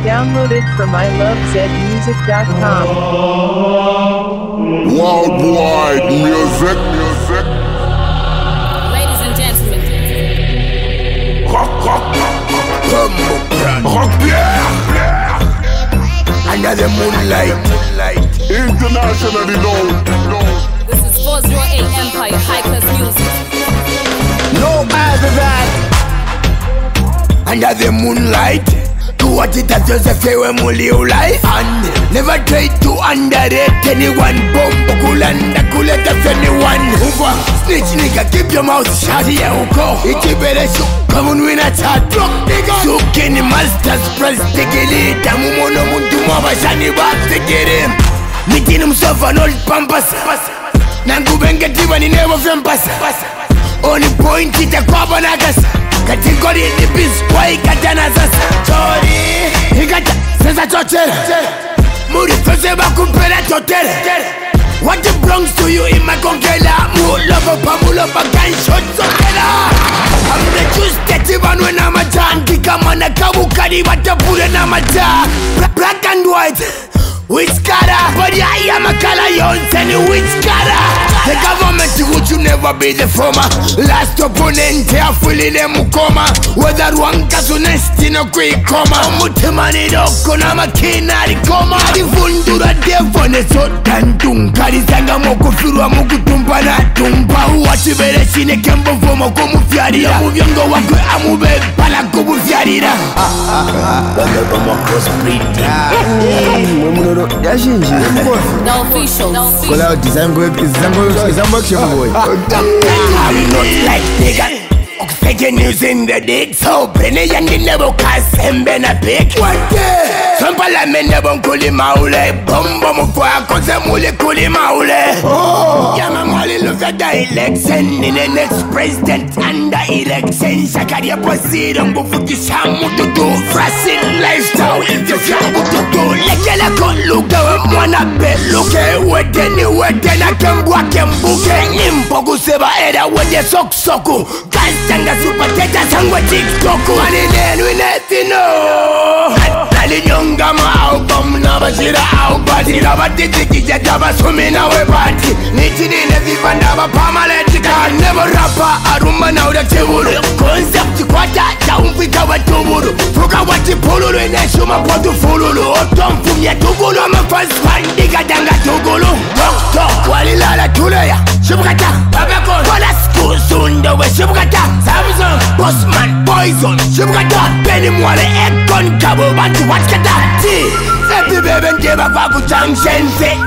Downloaded from ilovezmusic.com. Worldwide music. Ladies and gentlemen, Rock Pierre. Under the moonlight. Internationally known. this is 408 Empire High Class Music. No other than under the moonlight. Do what it has just a fair muli life. And never try to underrate anyone. Bomb kulanda kuleta anyone. Uva snitch nigga, keep your mouth shut. Here we go. It's better so come on win a chat. Drop nigga. So can the masters press the gilly. Tamumono muntu mabashani back to get him. Meeting himself an old pampas. Nangu benga diva ni never fempas. Only point it a kwabanagas. Kategori ni biskwai katana sasa. Chori Hikata sasa chochera. Muri fese bakumpera chotere. What it belongs to you in my congela. Mulova pamulova gunshot sokela. I'm the juice that even when I'm a jan. Kika mana kabukari batapule na maja. Black and white. Which color? But I am a color, you tell you which color. The government would you never be the former. Last opponent, they are fully them coma. Whether one kasunesti no quick coma. Mutimani doko na makina di coma. Di fundura devone so tantung. Karisanga moko firwa muku tumpa na tumpa. Uwachi bere shine kembo fomo kumu fiarira. Muvyongo wakwe amube pala kumu fiarira. Bamba cross breeding. The official. Call out design boy. I'm not like nigga. Fake news in the dick. So Brenny and the never cast him been a pick. What the? Some parliament never kuli maule. Bomba mukwa koze mule kuli maule. Oh, Yama Mali look at the election. In the next president and the election. Shakaria proceed on Bufuki Shamu to do. Fracid lifestyle. If you can't to do. Lekela kon look the mwana be. Look at what anywhere then I can walk and book. Nimpoku seba era when you sok soku. Kastanga super teta sangwa tiktoku. Money then we nothing know. Nyonga ma album na bashira albati na batiti kijata basumi na we party nitini ne vivanda ba pamaletika never rapper arumba na ura teburu concept kwata chaumfika batuburu fuka wati pululu ine shuma potu fululu otomfumya tugulu amafans fandiga danga tugulu doctor walilala tuleya shubukata babako wala skusundo we shubukata Samsung Bossman Poison shubukata Penny Mwale Ekon Kabo Bantu Watskatati Happy baby Ndeba Kwaku Junction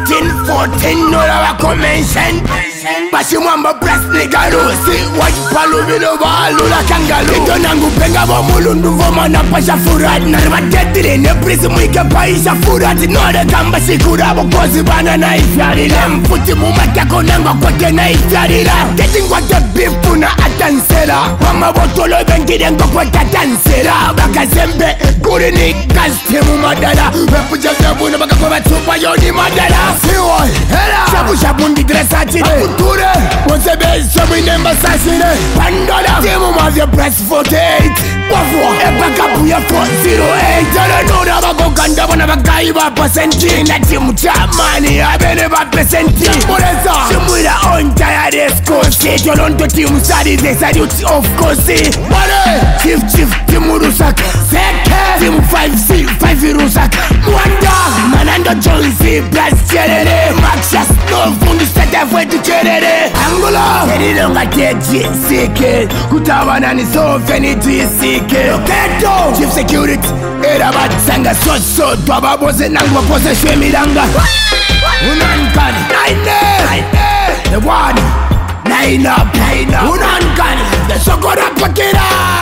13-14 Nora wa convention Bashi mwamba press nigga Rusi White palu bilo balula kangalu Ito nangu penga bo mulundu Voma na pasha furati Narima tetiri ne prisi mwike paisha furati Nore kamba shikura Bokozi bana na ifyarila Mfuti mumatako nangwa kwake na ifyarila Ketingwa ke bifu na atansela Wama botolo bengide ngokwe tatansela Baka zembe kuri ni kastimu madala Wepuja zebu baka kwa tupa yoni madala Siwoi hela Shabu shabu ndi dresa chide Kuture Onse beso minemba sasine Pandola Timu mavya press 48 Wafua Epaka puya 408 Tala nuna bako kanda wana bakaiba pasenti Na timu chamani abene ba pesenti Mureza Shimwira onja ya deskosi Jolonto timu sadi ze sadi uti of course Mare Chief timu rusaka Seke Timu 5C 5 rusaka Mwanda Manando Jonesy Plus cherere Maxas No fundi sete fwetu cherere Angola Serilonga teji sike Kutawana ni sofe ni tuisike Loketo Chief security Era batsanga so Twababose nangu wapose shwe milanga Unankani Nine The one Nine up Unankani The sokora pakira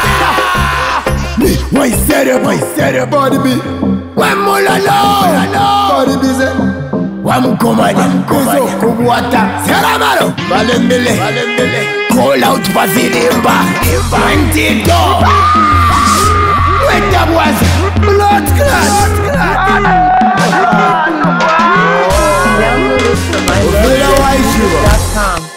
Why said it Body be Wemulalo Body busy Wamkomani Kubuata Seramaro Balembele Call out Basilimba Mantito When that was Blood class Downloaded from ilovezmusic.com.